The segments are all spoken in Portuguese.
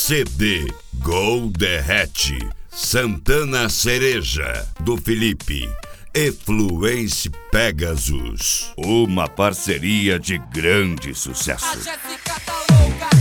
CD Gol Derrete, Santana Cereja, do Felipe e Fluence Pegasus. Uma parceria de grande sucesso. A Jéssica tá louca.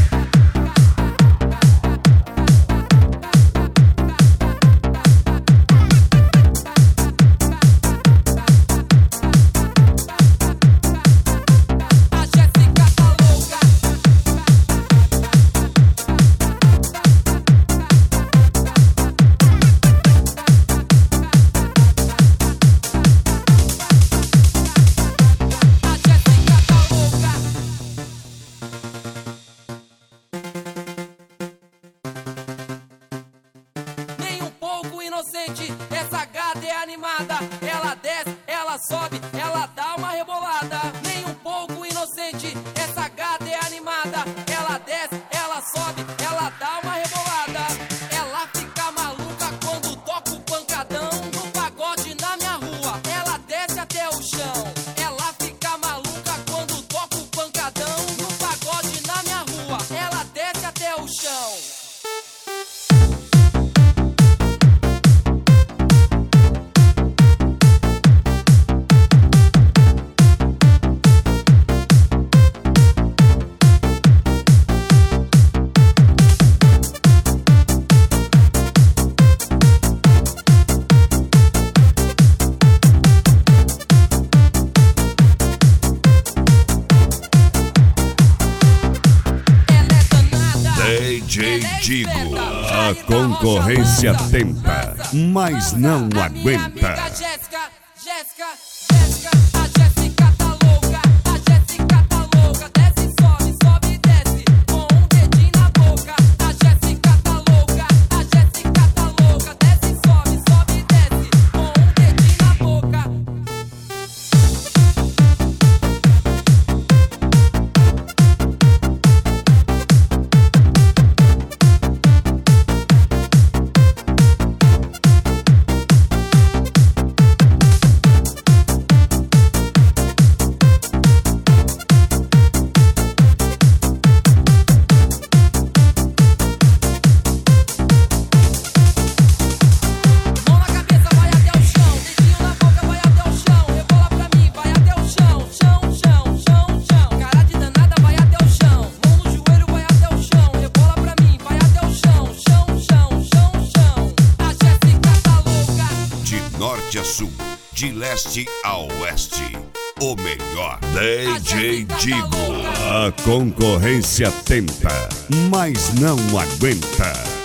Inocente, essa gata é animada. Ela desce, ela sobe, ela dá uma rebolada. Nem um pouco inocente, essa gata é animada. Ela desce, ela sobe, ela dá uma rebolada. Ela fica maluca quando toca o pancadão no pagode na minha rua. Ela desce até o chão. Ela fica maluca quando toca o pancadão no pagode na minha rua. Ela desce até o chão. DJ Digo, a concorrência tenta, mas não aguenta. Jéssica, a Jéssica tá louca, a Jéssica tá louca. Desce, sobe, desce, com um dedinho na boca. A Jéssica tá louca, a Jéssica tá louca. Desce, sobe, desce, com um dedinho na boca. Norte a sul, de leste a oeste, o melhor. DJ Digo, a concorrência tenta, mas não aguenta.